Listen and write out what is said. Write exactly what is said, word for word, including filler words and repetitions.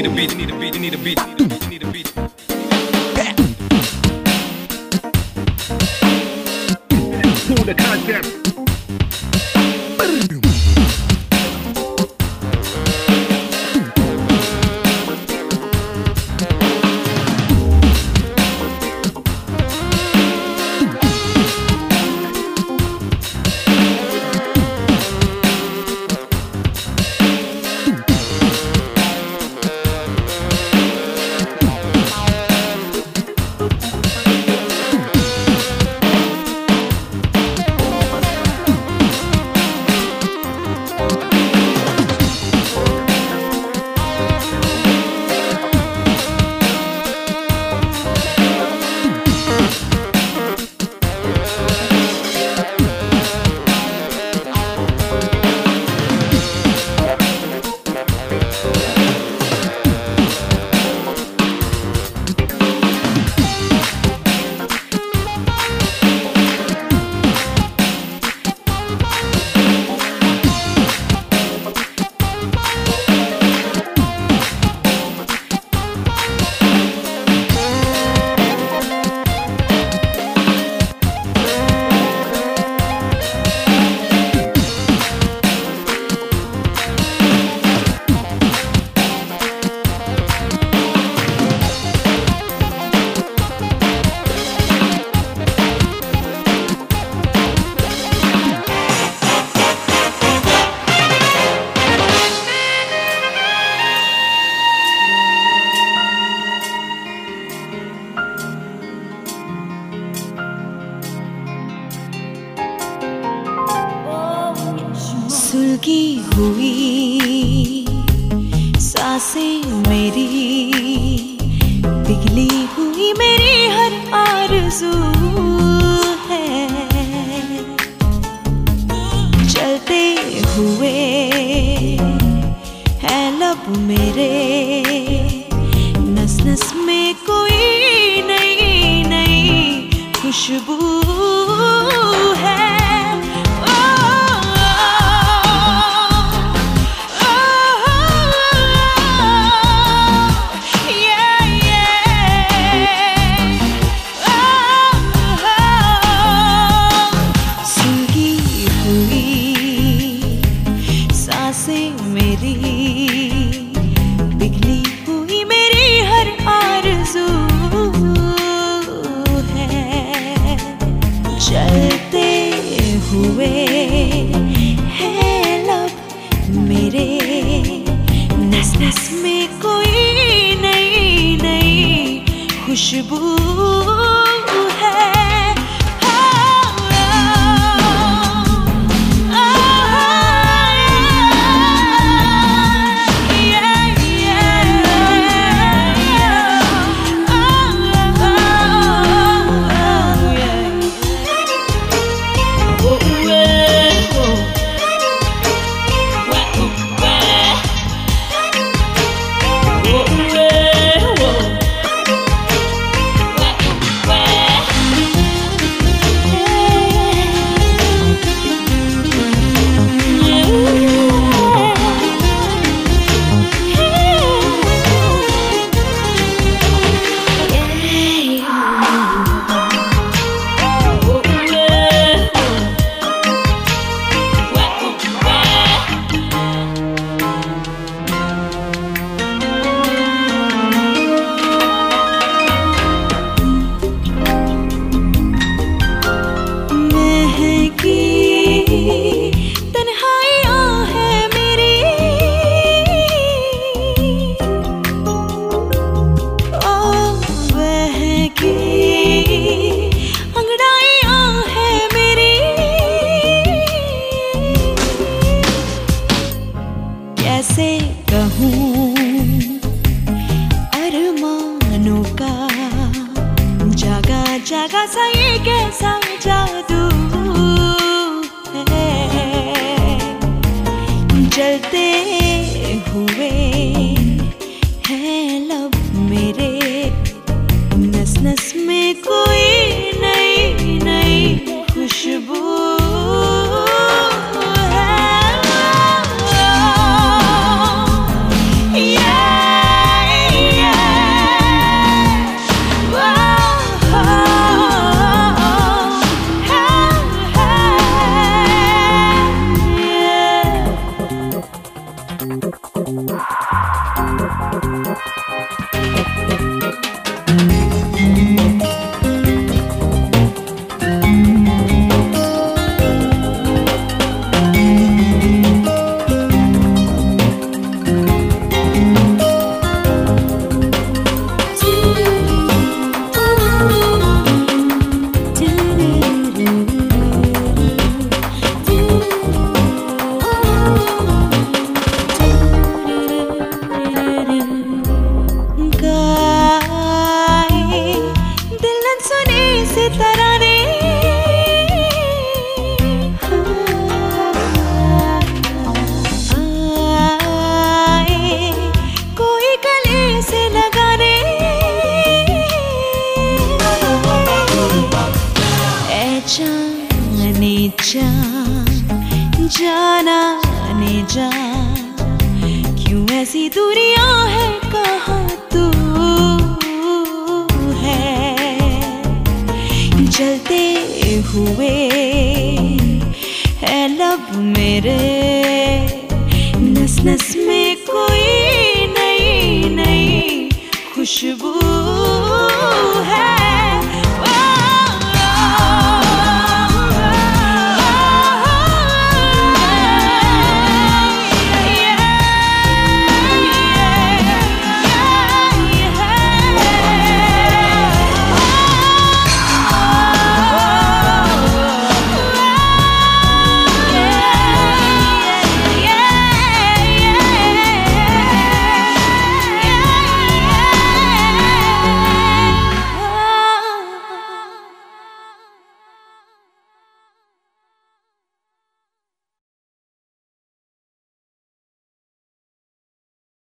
need a beat, you need a beat, you need a beat, you need a beat. Pull the concept. सुलगी हुई सांसें मेरी, पिघली हुई मेरी हर आरज़ू है। चलते हुए है लब मेरे, नस नस में कोई नई नई खुशबू है। मेरी पिघली हुई मेरी हर आरज़ू है। चलते हुए है लब मेरे, नस नस में कोई नई नई खुशबू है। कैसे कहूँ अरमानों का जागा जागा सा ये कैसा जादू है। जलते हुए है लब मेरे, नस नस में कोई नई नई खुशबू है। Yeah. जान जाना ने जान क्यों ऐसी दूरियां है, कहाँ तू है। जलते हुए है लब मेरे, नस नस